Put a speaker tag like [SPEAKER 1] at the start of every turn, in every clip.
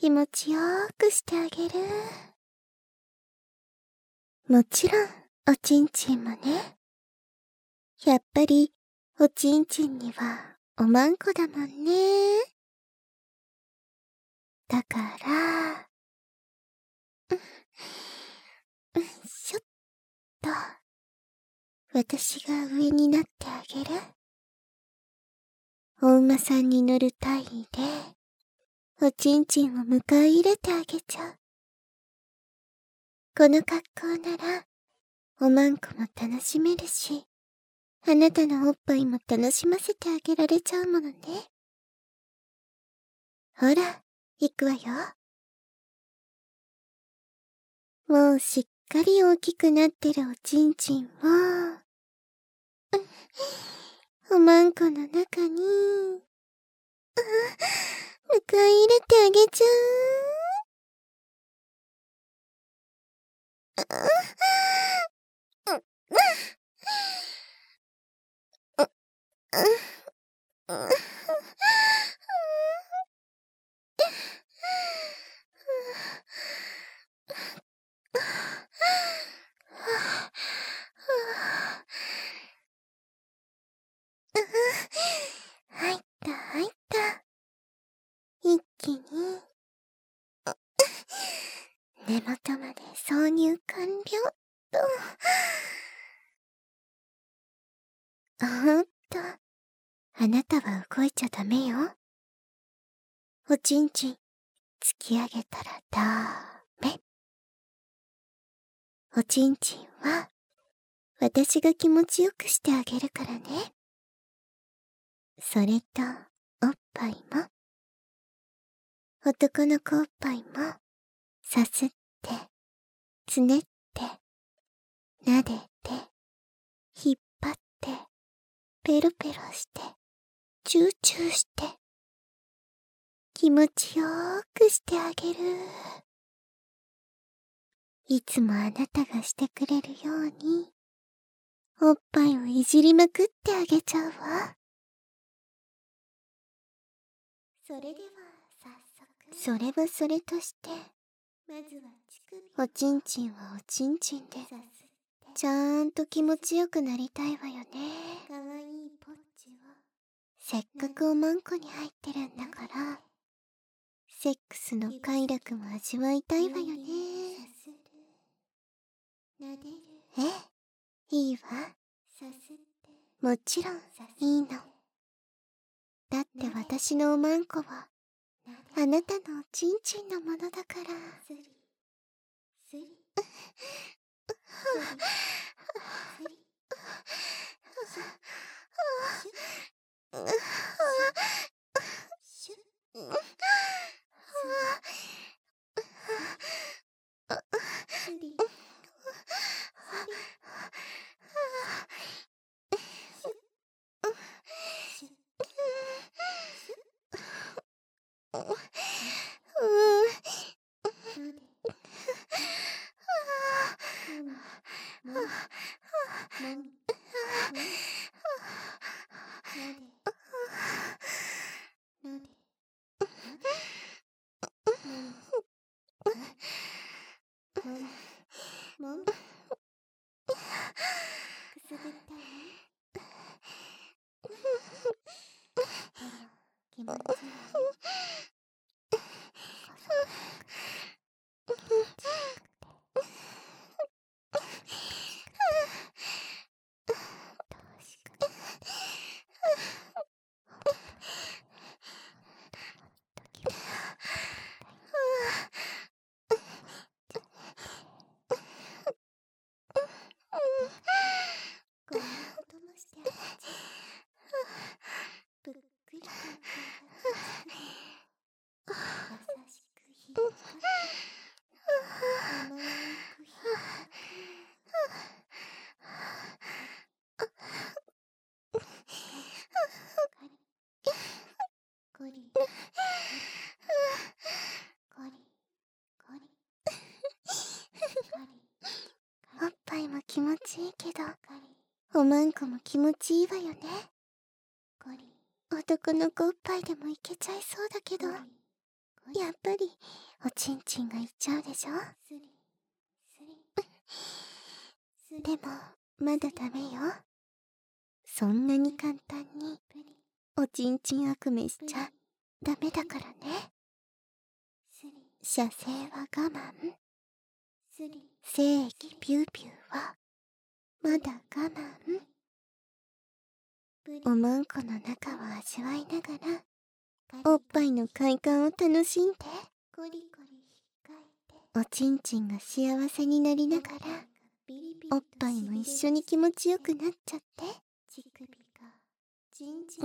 [SPEAKER 1] 気持ちよーくしてあげる。もちろん、おちんちんもね。やっぱり、おちんちんには、おまんこだもんね。だから、しょっと、私が上になってあげる。お馬さんに乗る体位で、おちんちんを迎え入れてあげちゃう。この格好なら、おまんこも楽しめるし、あなたのおっぱいも楽しませてあげられちゃうものね。ほら、行くわよ。もうしっかり大きくなってるおちんちんを、おまんこの中に、迎え入れてあげちゃ入った入った。一気に、根元まで挿入完了と。おっと、あなたは動いちゃダメよ。おちんちん、突き上げたらダメ。おちんちんは、私が気持ちよくしてあげるからね。それと、おっぱいも、男の子おっぱいも、さすって、つねって、撫でて、引っ張って、ペロペロして、チューチューして、気持ちよーくしてあげる。いつもあなたがしてくれるように、おっぱいをいじりまくってあげちゃうわ。それでは早速。それはそれとして、まずはおちんちんはおちんちんで、ちゃんと気持ちよくなりたいわよね。かわいいポッチを。せっかくおまんこに入ってるんだから、セックスの快楽も味わいたいわよね。え、いいわ。もちろんいいの。だって私のおまんこは、あなたのおちんちんのものだから。気持ちいい。こんなこともしてあげちゃう。ぷっくりと優しく引っ張って甘く引っ張ってコリコリコリコリおっぱいも気持ちいいけど、おまんこも気持ちいいわよね。男の子おっぱいでもいけちゃいそうだけど。 やっぱりおちんちんがいっちゃうでしょ。でもまだダメよ。そんなに簡単におちんちん悪夢しちゃダメだからね。射精は我慢、精液ピューピューはまだ我慢。おまんこの中を味わいながらおっぱいの快感を楽しんで、おちんちんが幸せになりながらおっぱいも一緒に気持ちよくなっちゃって、うん、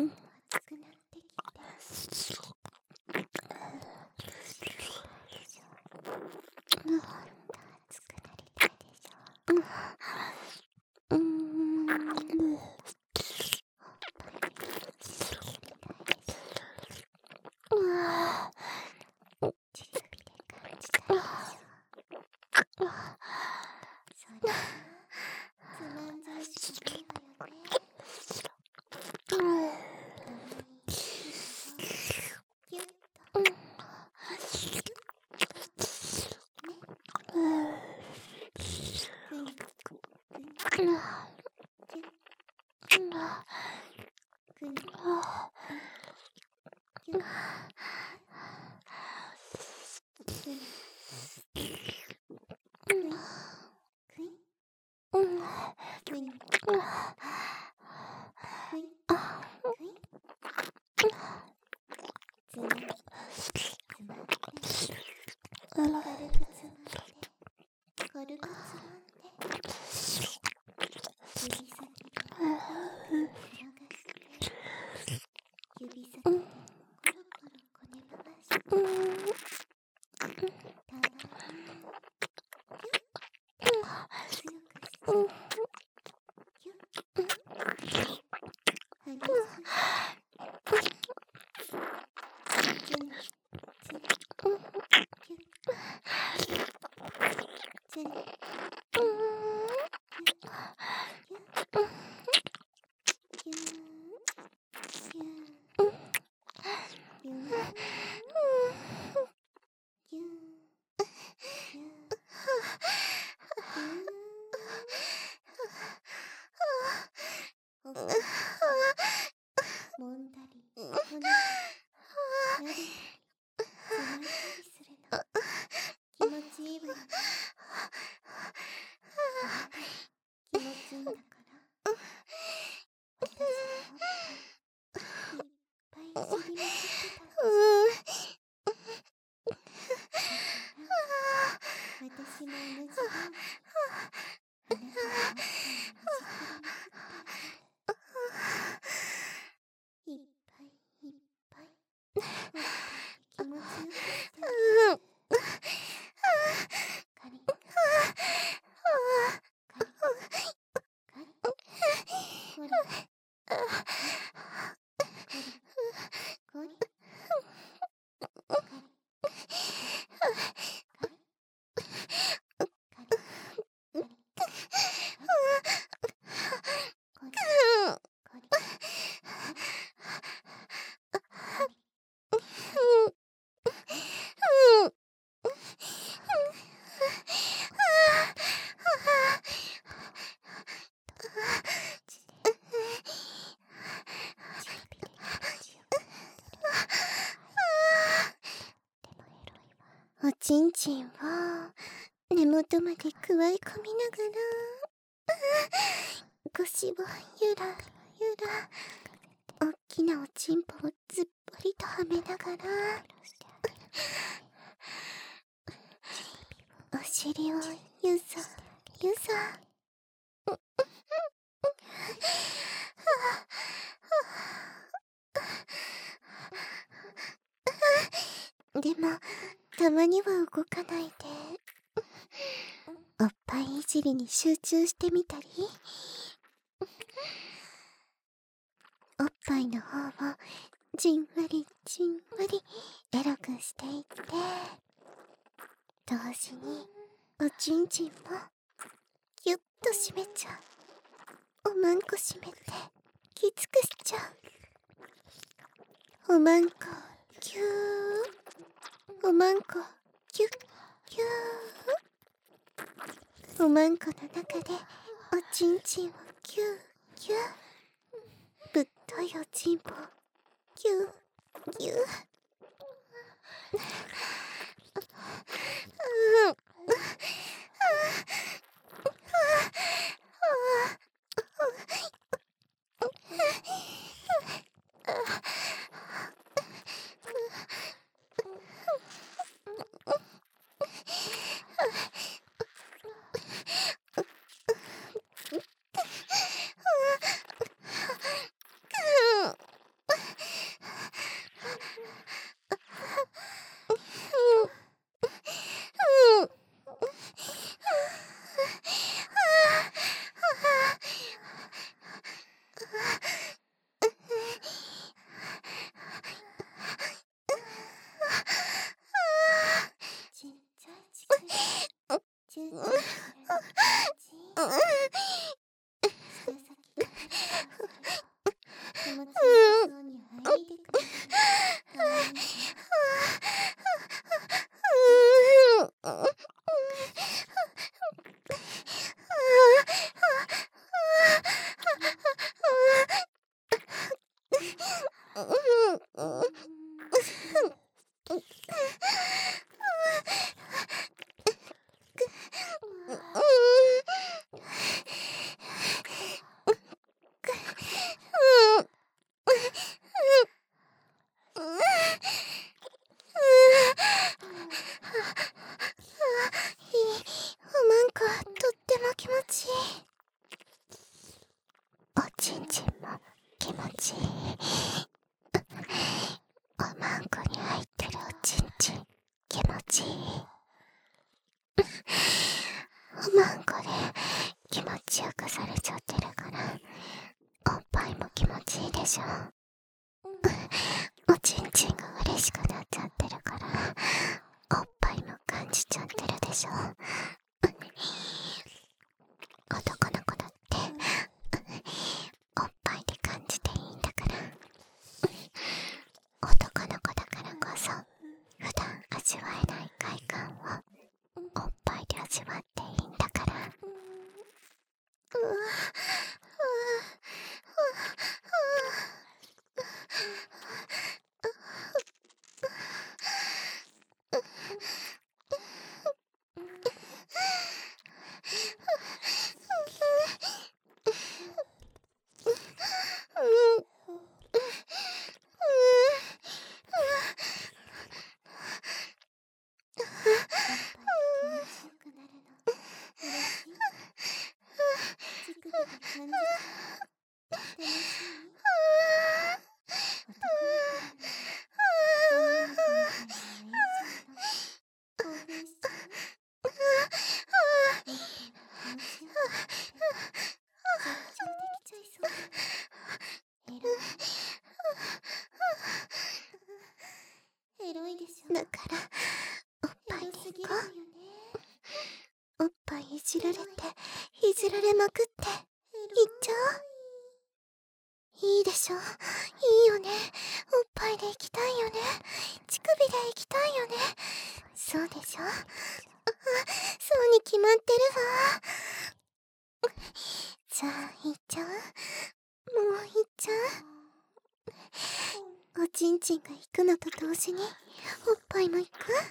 [SPEAKER 1] おちんちんを根元までくわえ込みながら腰をゆらゆら、おっきなおちんぽをずっぽりとはめながらお尻をゆさゆさでもたまには動かないでおっぱいいじりに集中してみたり、おっぱいの方をじんわりじんわりエロくしていって、同時におちんちんもギュッと締めちゃう。おまんこ締めてきつくしちゃう。おまんこギューおまんこキュッキュー。おまんこの中でおちんちんをキューキュー。ぶっといおちんぽキューキュー。おちんちんが嬉しくなっちゃってるからおっぱいも感じちゃってるでしょ。男の子だっておっぱいで感じていいんだから。男の子だからこそ普段味わえない快感をおっぱいで味わっていいんだから。だからおっぱいでいこう。おっぱいいじられていじられまくっていっちゃおう。いいでしょ、いいよね。おっぱいで行きたいよね。乳首で行きたいよね。そうでしょ。そうに決まってるわ。じゃあ行っちゃう。もう行っちゃう。おちんちんが行くのと同時におっぱいも行く。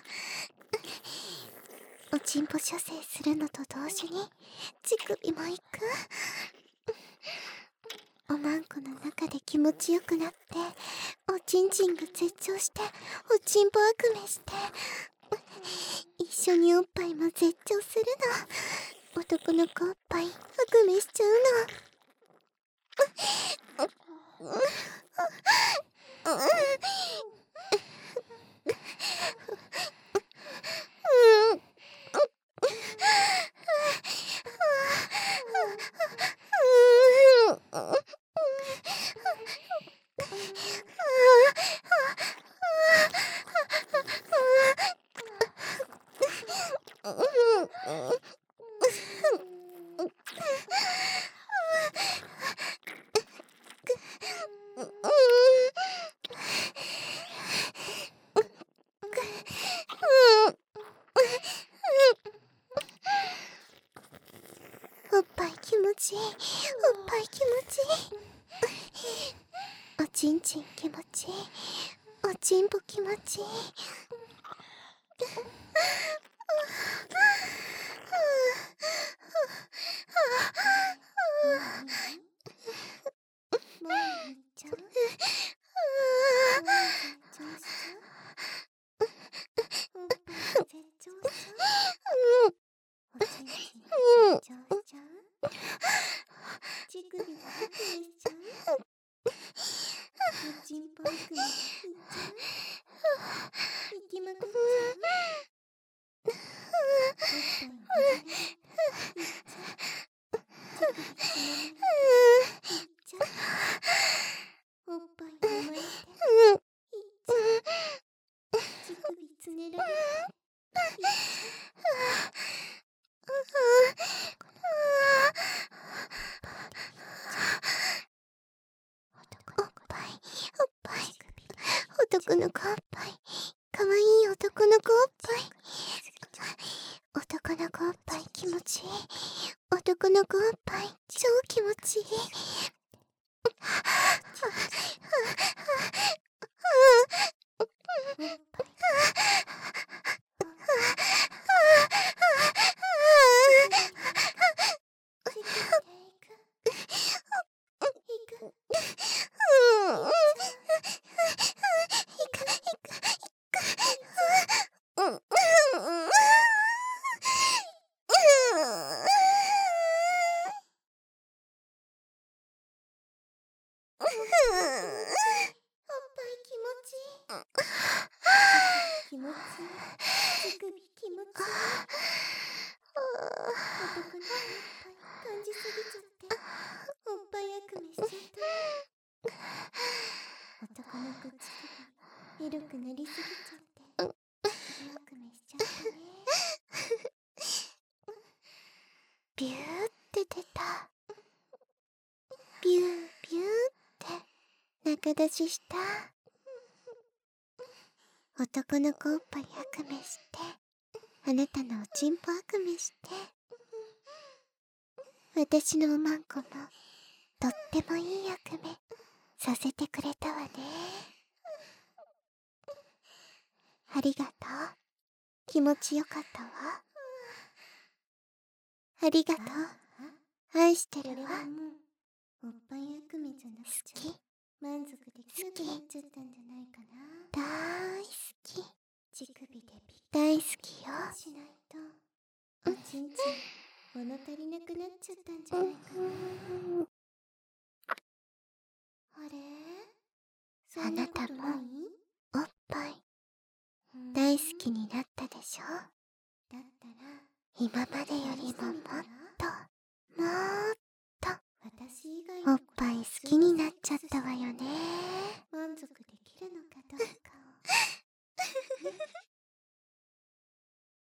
[SPEAKER 1] おちんぽ射精するのと同時に乳首も行く。おまんこの中で気持ちよくなっておちんちんが絶頂しておちんぽ悪夢して一緒におっぱいも絶頂するの。男の子おっぱい悪夢しちゃうの。 いい。おっぱい気持ちいい。おちんちん気持ちいい。おちんぽ気持ちいい。もう寝ちゃう？おっぱい絶頂しちゃう？おちんちん絶頂しちゃう？乳首でハクレしちゃう？おちんぽハクレいっちゃう？行きまくっちゃう？おっぱいに入れられていっちゃう？乳首つままれていっちゃう？おっぱい揉まれていっちゃう？乳首つねられていっちゃう？おっぱい、おっぱい、男の子おっぱい、かわいい男の子おっぱい、男の子おっぱい気持ちいい、男の子おっぱい超気持ちいい。気持ちいい。乳首気持ちいい。男の子おっぱい感じすぎちゃっておっぱい悪夢しちゃった。男の子乳首エロくなりすぎちゃって悪夢しちゃったね。ビューって出た。ビュービューって中出しした。男の子おっぱい悪夢して、あなたのおちんぽ悪夢して、私のおまんこもとってもいい悪夢させてくれたわね。ありがとう。気持ちよかったわ。ありがとう。愛してるわ。おっぱい悪夢じゃなくて好き。満足できなくなっちゃったんじゃないかな。大好き。乳首で大好きよ。しないとおちんちん物足りなくなっちゃったんじゃないかな。あれ？あなたもおっぱい大好きになったでしょ？だったら今までよりももっともっと私以外のおっぱい好きにな